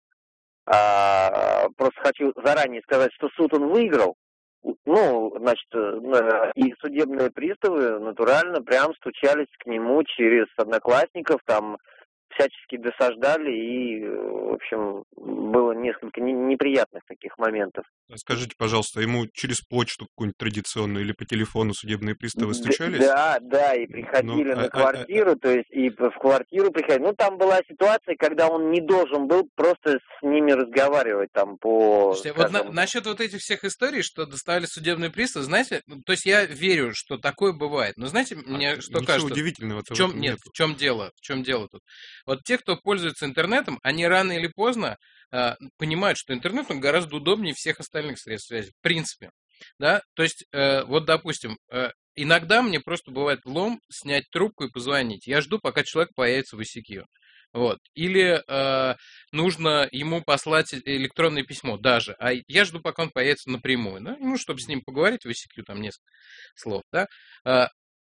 а, просто хочу заранее сказать, что суд он выиграл. Ну, значит, э, и судебные приставы натурально прям стучались к нему через одноклассников, там всячески досаждали, и, э, в общем, было несколько не- неприятных таких моментов. Скажите, пожалуйста, ему через почту какую-нибудь традиционную или по телефону судебные приставы Д- стучались? Да, да, и приходили Ну, на а- а- квартиру, то есть и в квартиру приходили. Ну, там была ситуация, когда он не должен был просто с ними разговаривать там по, Слушайте, вот на- скажем, насчет вот этих всех историй, что доставали судебные приставы, знаете, ну, то есть я верю, что такое бывает. Но знаете, мне А, что ничего кажется? удивительного В чем нет? В чем дело? В чем дело тут? Вот те, кто пользуется интернетом, они рано или поздно а, понимают, что интернет он гораздо удобнее всех остальных средств связи. В принципе, да. То есть, э, вот, допустим, э, иногда мне просто бывает влом снять трубку и позвонить. Я жду, пока человек появится в ай си кью. Вот. Или э, нужно ему послать электронное письмо даже. А я жду, пока он появится напрямую. Да? Ну, чтобы с ним поговорить в ай си кью, там несколько слов. Да? Э,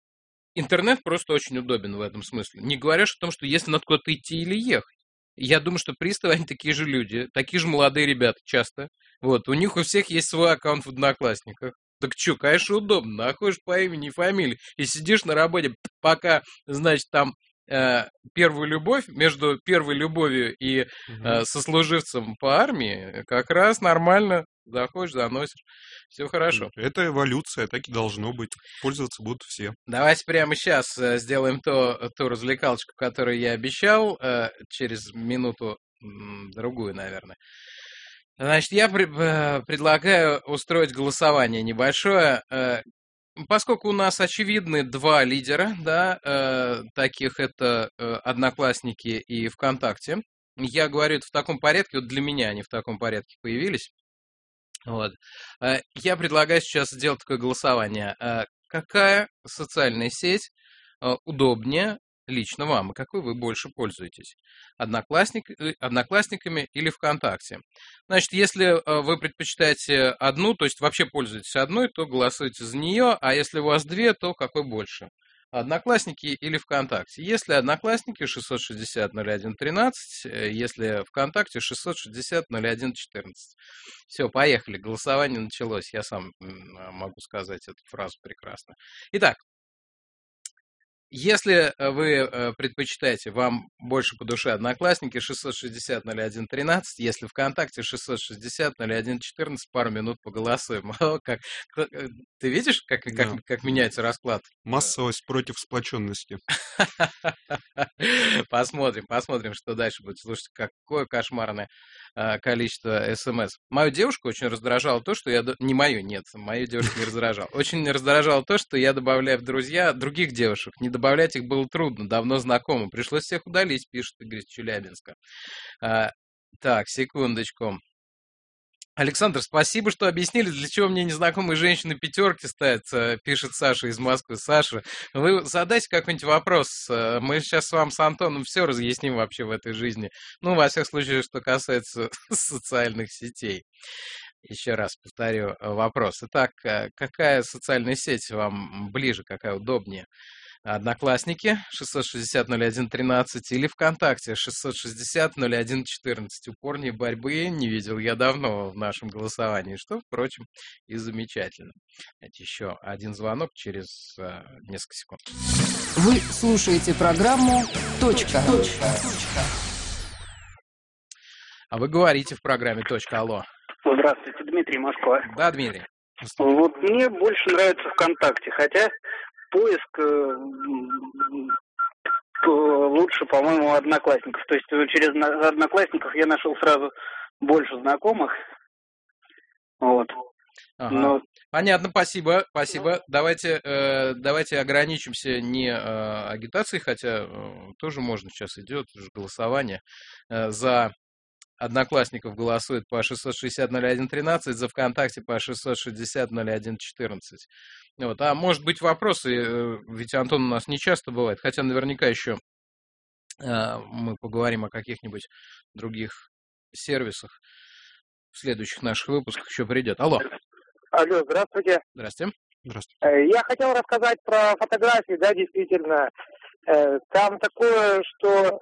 интернет просто очень удобен в этом смысле. Не говоря о том, что если надо куда-то идти или ехать. Я думаю, что приставы, они такие же люди, такие же молодые ребята часто. Вот, у них у всех есть свой аккаунт в Одноклассниках. Так что, конечно, удобно. Находишь по имени и фамилии и сидишь на работе, пока, значит, там э, первую любовь, между первой любовью и э, сослуживцем по армии, как раз нормально заходишь, заносишь. Все хорошо. Это эволюция, так и должно быть. Пользоваться будут все. Давайте прямо сейчас э, сделаем то, ту развлекалочку, которую я обещал, э, через минуту, м, другую, наверное. Значит, я при, э, предлагаю устроить голосование небольшое. Э, поскольку у нас очевидны два лидера, да, э, таких это э, Одноклассники и ВКонтакте. Я говорю это в таком порядке, вот для меня они в таком порядке появились. Вот. Э, я предлагаю сейчас сделать такое голосование. Э, какая социальная сеть э, удобнее лично вам, и какой вы больше пользуетесь? Одноклассник, Одноклассниками или ВКонтакте? Значит, если вы предпочитаете одну, то есть вообще пользуетесь одной, то голосуйте за нее, а если у вас две, то какой больше? Одноклассники или ВКонтакте? Если Одноклассники шестьсот шестьдесят ноль один тринадцать, если ВКонтакте шестьсот шестьдесят ноль один четырнадцать. Все, поехали, голосование началось, я сам могу сказать эту фразу прекрасно. Итак, если вы предпочитаете, вам больше по душе Одноклассники шестьсот шестьдесят ноль один тринадцать, если ВКонтакте шестьсот шестьдесят ноль один четырнадцать, пару минут поголосуем. О, как, ты видишь, как, как, да. как меняется расклад? Массовость против сплоченности. Посмотрим, посмотрим, что дальше будет. Слушайте, какое кошмарное количество смс. Мою девушку очень раздражало то, что я... Не мою, нет, мою девушку не раздражало. Очень раздражало то, что я добавляю в друзья других девушек. Не добавлять их было трудно, давно знакомы. Пришлось всех удалить, пишет Игорь из Челябинска. А, так, секундочку. Александр, спасибо, что объяснили, для чего мне незнакомые женщины пятерки ставят, пишет Саша из Москвы. Саша, вы задайте какой-нибудь вопрос. Мы сейчас с вами с Антоном все разъясним вообще в этой жизни. Ну, во всех случаях, что касается социальных сетей. Еще раз повторю вопрос. Итак, какая социальная сеть вам ближе, какая удобнее? Одноклассники шестьсот шестьдесят ноль один тринадцать или ВКонтакте шестьсот шестьдесят ноль один четырнадцать. Упорней борьбы не видел я давно в нашем голосовании, что, впрочем, и замечательно. Это еще один звонок через а, несколько секунд. Вы слушаете программу «Точка». А вы говорите в программе «Точка». Алло. Здравствуйте, Дмитрий, Москва. Да, Дмитрий. Вот мне больше нравится ВКонтакте, хотя поиск э, лучше, по-моему, Одноклассников. То есть через Одноклассников я нашел сразу больше знакомых. Вот. Ага. Но... Понятно, спасибо, спасибо. Давайте, э, давайте ограничимся не э, агитацией, хотя э, тоже можно, сейчас идет уже голосование э, за Одноклассников голосует по шестьсот шестьдесят ноль один тринадцать, за ВКонтакте по шестьсот шестьдесят ноль один четырнадцать. Вот. А может быть вопросы, ведь Антон у нас не часто бывает, хотя наверняка еще э, мы поговорим о каких-нибудь других сервисах в следующих наших выпусках еще придет. Алло. Алло, здравствуйте. Здравствуйте. Здравствуйте. Я хотел рассказать про фотографии, да, действительно. Там такое, что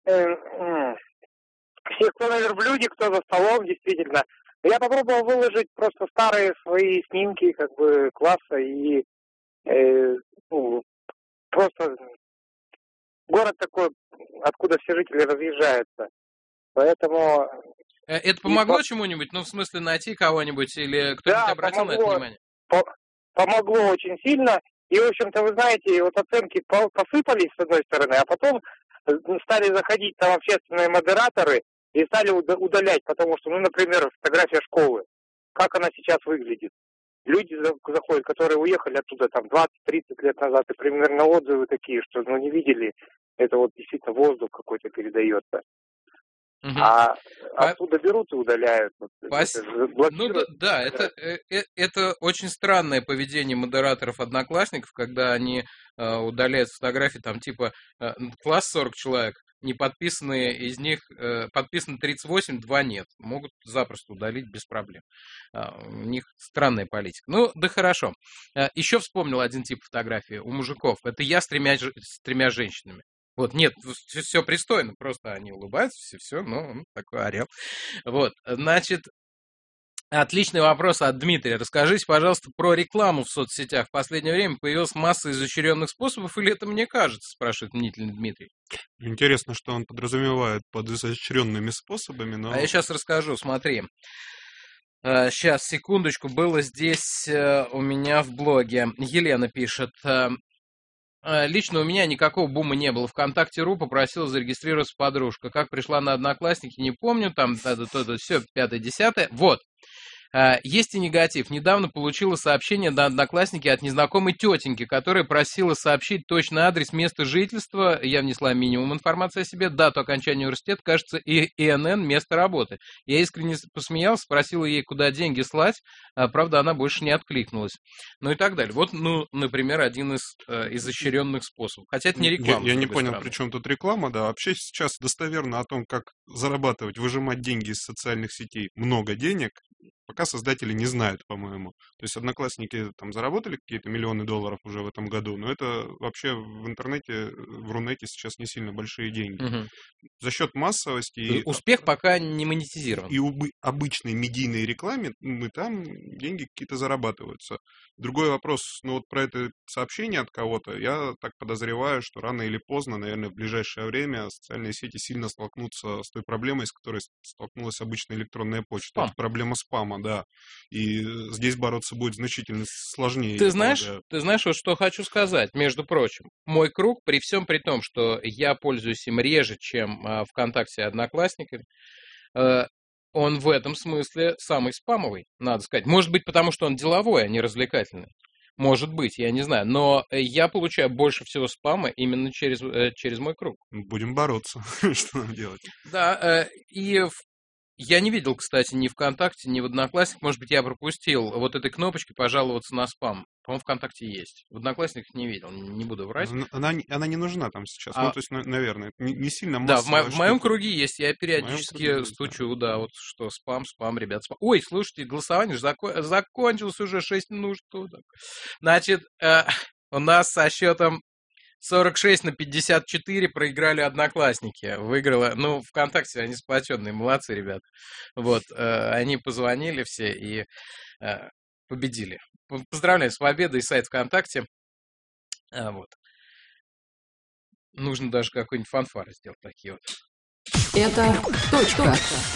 все, кто на верблюде, кто за столом, действительно. Я попробовал выложить просто старые свои снимки, как бы, класса, и э, ну, просто город такой, откуда все жители разъезжаются. Поэтому... Это помогло и... чему-нибудь? Ну, в смысле, найти кого-нибудь, или кто-нибудь да, обратил помогло, на это внимание? По- помогло очень сильно. И, в общем-то, вы знаете, вот оценки посыпались, с одной стороны, а потом стали заходить там общественные модераторы, и стали удалять, потому что, ну, например, фотография школы, как она сейчас выглядит. Люди заходят, которые уехали оттуда там двадцать-тридцать лет назад, и примерно отзывы такие, что, ну, не видели, это вот действительно воздух какой-то передается. Угу. А оттуда берут и удаляют. Спасибо. Ну да, да, это, это, это очень странное поведение модераторов Одноклассников, когда они э, удаляют фотографии, там типа э, класс сорок человек, не подписанные из них, э, подписано тридцать восемь, два нет. Могут запросто удалить без проблем. А, у них странная политика. Ну, да хорошо. А, еще вспомнил один тип фотографии у мужиков. Это я с тремя, с тремя женщинами. Вот, нет, все, все пристойно, просто они улыбаются, все, все, ну, такой орел. Вот, значит, отличный вопрос от Дмитрия. Расскажите, пожалуйста, про рекламу в соцсетях. В последнее время появилась масса изощренных способов, или это мне кажется, спрашивает мнительный Дмитрий. Интересно, что он подразумевает под изощренными способами, но... А я сейчас расскажу, смотри. Сейчас, секундочку, было здесь у меня в блоге. Елена пишет. Лично у меня никакого бума не было. ВКонтакте.ру попросила зарегистрироваться подружка. Как пришла на Одноклассники, не помню. Там то-то, все, пятое-десятое. Вот. Есть и негатив. Недавно получила сообщение на Одноклассники от незнакомой тетеньки, которая просила сообщить точный адрес, место жительства. Я внесла минимум информации о себе, дату окончания университета, кажется, и ИНН, место работы. Я искренне посмеялся, спросила ей, куда деньги слать. Правда, она больше не откликнулась. Ну и так далее. Вот, ну, например, один из э, изощренных способов. Хотя это не реклама. Я, я не понял, при чем тут реклама, да. Вообще сейчас достоверно о том, как зарабатывать, выжимать деньги из социальных сетей, много денег, пока создатели не знают, по-моему. То есть Одноклассники там заработали какие-то миллионы долларов уже в этом году, но это вообще в интернете, в Рунете сейчас не сильно большие деньги. Угу. За счет массовости... И, успех пока не монетизирован. И у обычной медийной рекламе, ну, там деньги какие-то зарабатываются. Другой вопрос, ну вот про это сообщение от кого-то, я так подозреваю, что рано или поздно, наверное, в ближайшее время социальные сети сильно столкнутся с той проблемой, с которой столкнулась обычная электронная почта. Спам. Это проблема спама, да. И здесь бороться будет значительно сложнее. Ты знаешь, ты знаешь, вот что хочу сказать, между прочим. Мой круг, при всем при том, что я пользуюсь им реже, чем э, ВКонтакте и Одноклассниками, э, он в этом смысле самый спамовый, надо сказать. Может быть, потому что он деловой, а не развлекательный. Может быть, я не знаю. Но я получаю больше всего спама именно через, э, через мой круг. Будем бороться. Что нам делать? Да, э, и в я не видел, кстати, ни ВКонтакте, ни в Одноклассниках. Может быть, я пропустил вот этой кнопочки «Пожаловаться на спам». По-моему, ВКонтакте есть. В Одноклассниках не видел, не буду врать. Она, она не нужна там сейчас. А... Ну, то есть, наверное, не, не сильно массово. Да, в, мо- в моем штука. круге есть. Я периодически стучу, есть, да. да, вот что спам, спам, ребят, спам. Ой, слушайте, голосование же зако- закончилось уже шесть минут. Что так? Значит, э, у нас со счетом сорок шесть на пятьдесят четыре проиграли Одноклассники. Выиграла, ну, ВКонтакте они сплоченные, молодцы, ребят. Вот, э, они позвонили все и э, победили. Поздравляю с победой, сайт ВКонтакте. А, вот. Нужно даже какой-нибудь фанфары сделать такие вот. Это точка.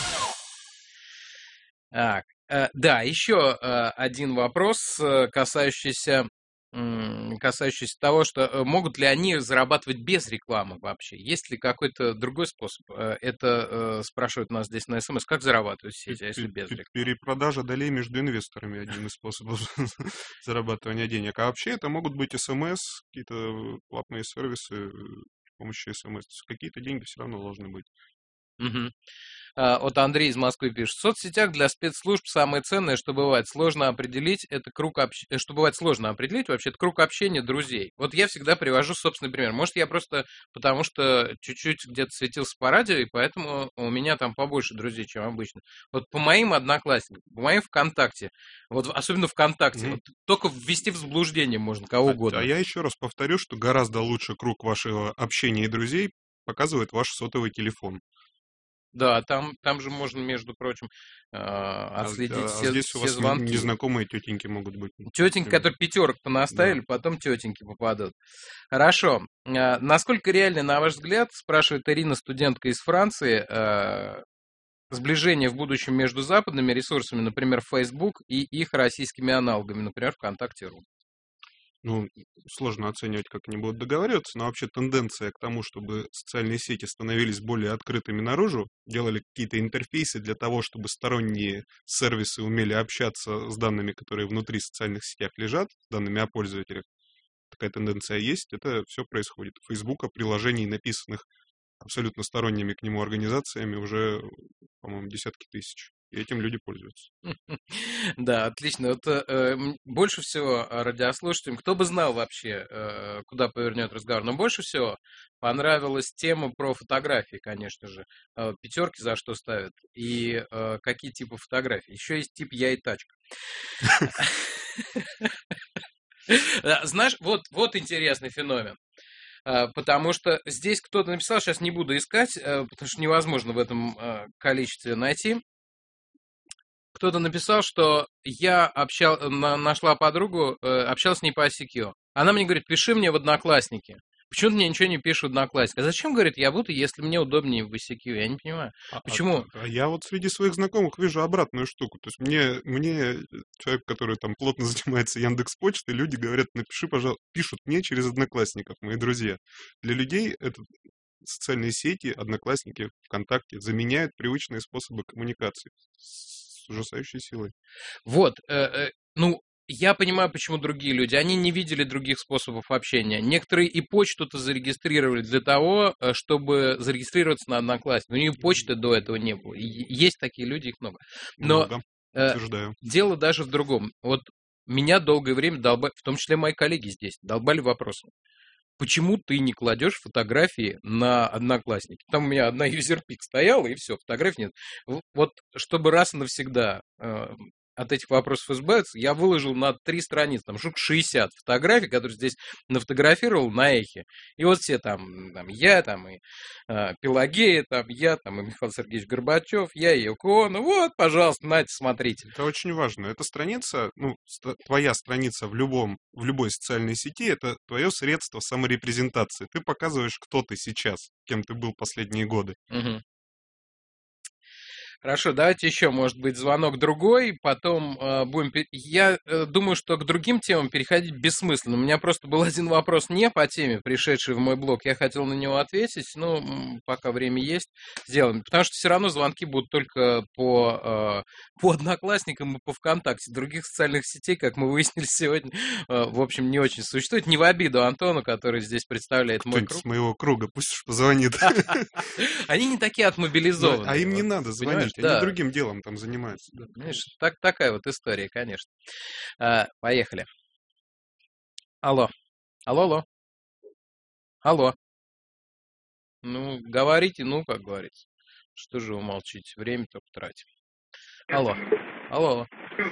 Так, э, да, еще э, один вопрос, э, касающийся касающийся того, что могут ли они зарабатывать без рекламы вообще? Есть ли какой-то другой способ? Это спрашивают нас здесь на СМС. Как зарабатывать сети, если без рекламы? Перепродажа долей между инвесторами один из способов зарабатывания денег. А вообще это могут быть СМС, какие-то платные сервисы с помощью СМС. Какие-то деньги все равно должны быть. Угу. Вот Андрей из Москвы пишет. В соцсетях для спецслужб самое ценное, что бывает сложно определить, это круг общения, что бывает сложно определить, вообще это круг общения друзей. Вот я всегда привожу собственный пример. Может, я просто потому что чуть-чуть где-то светился по радио, и поэтому у меня там побольше друзей, чем обычно. Вот по моим Одноклассникам, по моим ВКонтакте, вот особенно ВКонтакте, mm-hmm. вот только ввести в заблуждение можно кого угодно. А, а я еще раз повторю, что гораздо лучше круг вашего общения и друзей показывает ваш сотовый телефон. Да, там, там же можно, между прочим, э, отследить а, все, а здесь все у вас звонки. Незнакомые тетеньки могут быть. Тетеньки, которые пятерок понаставили, да. Потом тетеньки попадут. Хорошо. Э, насколько реально, на ваш взгляд, спрашивает Ирина, студентка из Франции, э, сближение в будущем между западными ресурсами, например, Facebook, и их российскими аналогами, например, ВКонтакте.ру? Ну, сложно оценивать, как они будут договариваться, но вообще тенденция к тому, чтобы социальные сети становились более открытыми наружу, делали какие-то интерфейсы для того, чтобы сторонние сервисы умели общаться с данными, которые внутри социальных сетях лежат, с данными о пользователях. Такая тенденция есть, это все происходит. Фейсбука, приложений, написанных абсолютно сторонними к нему организациями, уже, по-моему, десятки тысяч. и этим люди пользуются. Да, отлично. Вот э, м, больше всего э, радиослушателям, кто бы знал вообще, э, куда повернет разговор, но больше всего понравилась тема про фотографии, конечно же. Э, пятерки за что ставят и э, какие типы фотографий. Еще есть тип «я и тачка». Да, знаешь, вот, вот интересный феномен. А, Потому что здесь кто-то написал, сейчас не буду искать, э, потому что невозможно в этом э, количестве найти. Кто-то написал, что я общал, на- нашла подругу, э, общалась с ней по ай си кью. Она мне говорит, пиши мне в Одноклассники. Почему ты мне ничего не пишешь в Одноклассниках? А зачем, говорит, я буду, если мне удобнее в ай си кью? Я не понимаю. А, Почему? а- а я вот среди своих знакомых вижу обратную штуку. То есть мне, мне человек, который там плотно занимается Яндекс.Почтой, люди говорят, напиши, пожалуйста, пишут мне через Одноклассников, мои друзья. Для людей это социальные сети, Одноклассники, ВКонтакте заменяют привычные способы коммуникации с ужасающей силой. Вот, э, э, ну, я понимаю, почему другие люди. Они не видели других способов общения. Некоторые и почту-то зарегистрировали для того, э, чтобы зарегистрироваться на Одноклассниках. У них почты до этого не было. И есть такие люди, их много. Но Много, э, утверждаю. дело даже в другом. Вот меня долгое время долбали, в том числе мои коллеги здесь, долбали вопросом. Почему ты не кладешь фотографии на Одноклассники? Там у меня одна юзерпик стояла, и все, фотографий нет. В- Вот, чтобы раз и навсегда э, от этих вопросов избавиться, я выложил на три страницы, там, штук шестьдесят фотографий, которые здесь нафотографировал на эхе. И вот все там, там я, там, и э, Пелагея, там, я, там, и Михаил Сергеевич Горбачев, я и Йоко Оно. Вот, пожалуйста, нате, смотрите. Это очень важно. Эта страница, ну, ст- твоя страница в любом, в любой социальной сети, это твое средство саморепрезентации. Ты показываешь, кто ты сейчас, кем ты был последние годы. Мгм. Хорошо, давайте еще, может быть, звонок другой, потом э, будем... пе- Я э, думаю, что к другим темам переходить бессмысленно. У меня просто был один вопрос не по теме, пришедший в мой блог. Я хотел на него ответить, но м, пока время есть, сделаем. Потому что все равно звонки будут только по, э, по Одноклассникам и по ВКонтакте. Других социальных сетей, как мы выяснили сегодня, э, в общем, не очень существует. Не в обиду Антону, который здесь представляет мой Кто-нибудь круг. с моего круга пусть уж позвонит. Они не такие Ну, отмобилизованные. а им не вот, надо понимаешь? звонить, они Да. другим делом там занимаются. Да. Знаешь, так, такая вот история, конечно. А, поехали. Алло. Алло, алло. Алло. Ну, говорите, ну, как говорится. Что же вы молчите? Время только тратим. Алло. Алло, алло.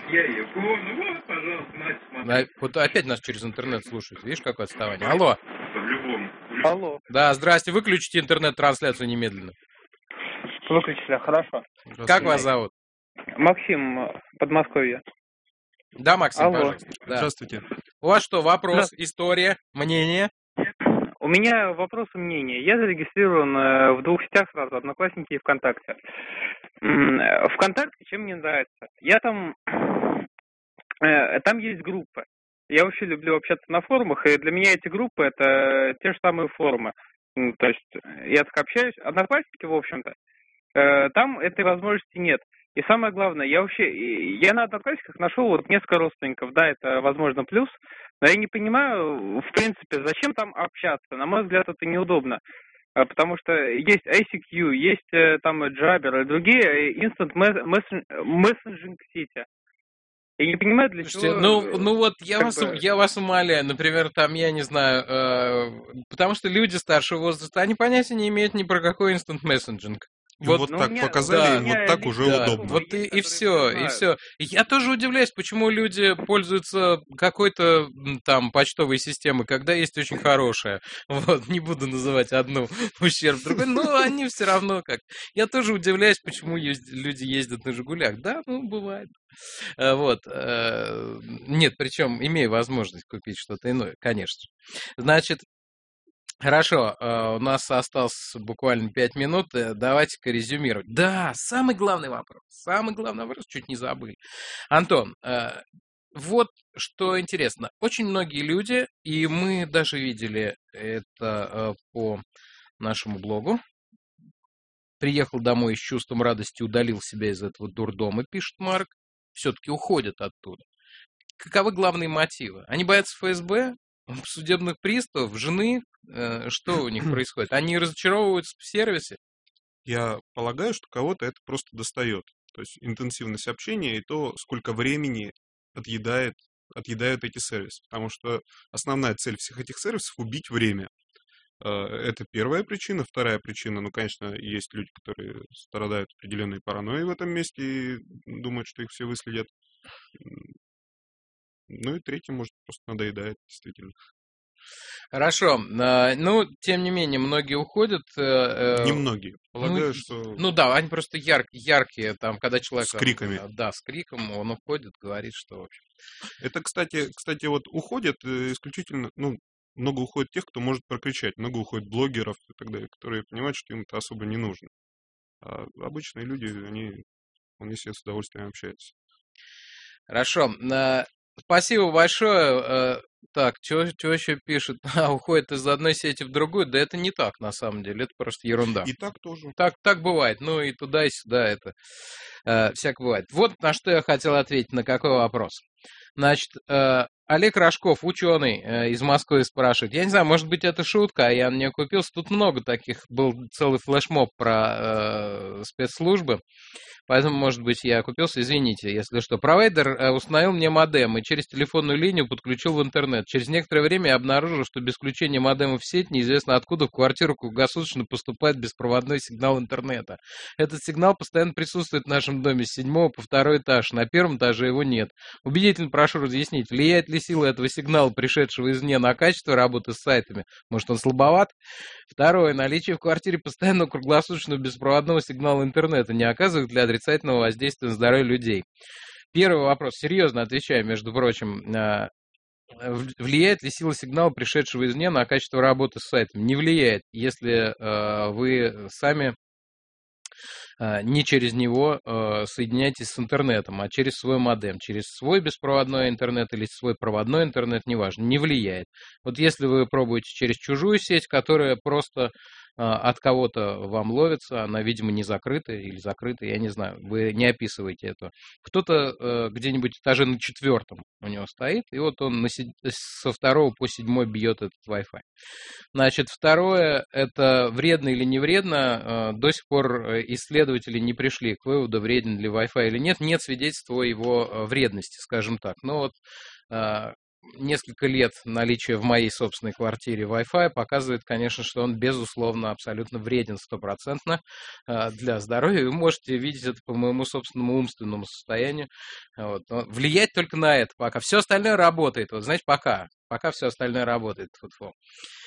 Да, вот опять нас через интернет слушают. Видишь, какое отставание? Алло. Алло, Да, здрасте. Выключите интернет-трансляцию немедленно. выключили, хорошо. Как вас зовут? Максим, Подмосковье. Да, Максим, Алло. пожалуйста. Да. Здравствуйте. У вас что, вопрос, история, мнение? У меня вопрос и мнение. Я зарегистрирован э, в двух сетях сразу, Одноклассники и ВКонтакте. М, э, ВКонтакте чем мне нравится? Я там... э, Там есть группы. Я вообще люблю общаться на форумах, и для меня эти группы — это те же самые форумы. М, То есть я так общаюсь. Одноклассники, в общем-то, э, там этой возможности нет. И самое главное, я вообще, и- я на Одноклассниках нашел вот несколько родственников, да, это, возможно, плюс, но я не понимаю, в принципе, зачем там общаться. На мой взгляд, это неудобно, А, потому что есть ай си кью, есть э, там Jabber и другие э, instant mes- messen- мессенджинг сети. Я не понимаю, для Слушайте, чего... ну, э, ну вот я как вас, бы- я вас умоляю, например, там, я не знаю, э, потому что люди старшего возраста, они понятия не имеют ни про какой instant messaging. И вот, ну, у так меня- показали, да, им у меня вот так лично уже Да, удобно. вот и, Есть, и которые все, и знают. все. Я тоже удивляюсь, почему люди пользуются какой-то м, там почтовой системой, когда есть очень хорошая. Вот, не буду называть одну в ущерб другой, но они все равно как. Я тоже удивляюсь, почему есть- люди ездят на «Жигулях». Да, ну, бывает. Э, Вот. э, Нет, причем имея возможность купить что-то иное, конечно же. Значит, хорошо, э, у нас осталось буквально пять минут. э, Давайте-ка резюмировать. Да, самый главный вопрос. Самый главный вопрос, чуть не забыли. Антон, э, вот что интересно. Очень многие люди, и мы даже видели это э, по нашему блогу, приехал домой и с чувством радости удалил себя из этого дурдома, пишет Марк, все-таки уходят оттуда. Каковы главные мотивы? Они боятся эф эс бэ, судебных приставов, жены? Э, Что у них происходит? Они разочаровываются в сервисе? Я полагаю, что кого-то это просто достает. То есть интенсивность общения и то, сколько времени отъедает, отъедают эти сервисы. Потому что основная цель всех этих сервисов — убить время. Это первая причина. Вторая причина, ну, конечно, есть люди, которые страдают определенной паранойей в этом месте и думают, что их все выследят. Ну и третья, может, просто надоедает, действительно. Хорошо. Ну, тем не менее, многие уходят. Немногие. Полагаю, ну, что... Ну да, они просто яр- яркие, там, когда человек... С криками. Да, с криком, он уходит, говорит, что, в общем... Это, кстати, кстати, вот уходят исключительно, ну, много уходит тех, кто может прокричать, много уходит блогеров и так далее, которые понимают, что им это особо не нужно. А обычные люди, они, вполне себе с удовольствием общаются. Хорошо. Спасибо большое. Так, что еще пишет? А, уходит из одной сети в другую. Да это не так, на самом деле. Это просто ерунда. И так тоже. Так, так бывает. Ну и туда, и сюда это э, всяко бывает. Вот на что я хотел ответить, на какой вопрос. Значит, э, Олег Рожков, ученый э, из Москвы, спрашивает. Я не знаю, может быть, это шутка, а я на нее купился. Тут много таких, был целый флешмоб про э, спецслужбы. Поэтому, может быть, я купился, извините, если что. Провайдер э, установил мне модем и через телефонную линию подключил в интернет. Через некоторое время я обнаружил, что без включения модема в сеть неизвестно откуда в квартиру круглосуточно поступает беспроводной сигнал интернета. Этот сигнал постоянно присутствует в нашем доме с седьмого по второй этаж. На первом этаже его нет. Убедительно прошу разъяснить, влияет ли сила этого сигнала, пришедшего извне, на качество работы с сайтами? Может, он слабоват? Второе. Наличие в квартире постоянного круглосуточного беспроводного сигнала интернета не оказывает ли отрицательного воздействия на здоровье людей? Первый вопрос. Серьезно отвечаю, между прочим. Влияет ли сила сигнала, пришедшего извне, на качество работы с сайтом? Не влияет, если э, вы сами э, не через него э, соединяетесь с интернетом, а через свой модем, через свой беспроводной интернет или свой проводной интернет, неважно, не влияет. Вот если вы пробуете через чужую сеть, которая просто от кого-то вам ловится, она, видимо, не закрыта или закрыта, я не знаю, вы не описываете это. Кто-то э, где-нибудь этаже на четвертом у него стоит, и вот он на си... со второго по седьмой бьет этот Wi-Fi. Значит, второе, это вредно или не вредно, э, до сих пор исследователи не пришли к выводу, вреден ли Wi-Fi или нет, нет свидетельства о его вредности, скажем так. Но вот э, несколько лет наличия в моей собственной квартире Wi-Fi показывает, конечно, что он, безусловно, абсолютно вреден стопроцентно для здоровья. Вы можете видеть это по моему собственному умственному состоянию. Вот. Влиять только на это пока. Все остальное работает. Вот, знаете, пока. Пока все остальное работает. Фу-фу.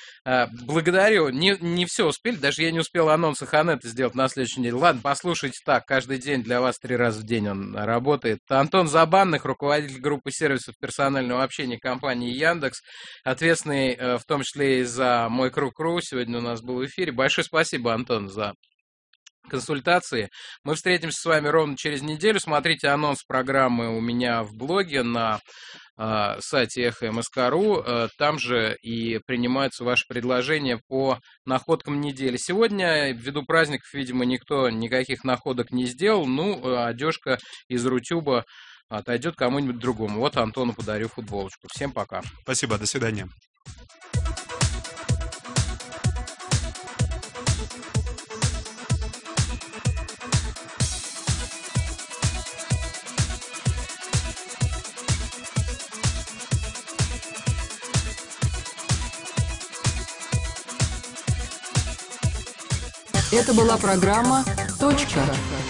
Благодарю. Не, не все успели, даже я не успел анонсы Ханета сделать на следующей неделе. Ладно, послушайте так, каждый день для вас три раза в день он работает. Антон Забанных, руководитель группы сервисов персонального общения компании Яндекс, ответственный в том числе и за Мой Круг.ру, сегодня у нас был в эфире. Большое спасибо, Антон, за консультации. Мы встретимся с вами ровно через неделю. Смотрите анонс программы у меня в блоге на э, сайте эхо эм эс ка точка ру. Э, там же и принимаются ваши предложения по находкам недели. Сегодня, ввиду праздников, видимо, никто никаких находок не сделал. Ну, одежка из Рутюба отойдет кому-нибудь другому. Вот Антону подарю футболочку. Всем пока. Спасибо, до свидания. Это была программа «Точка».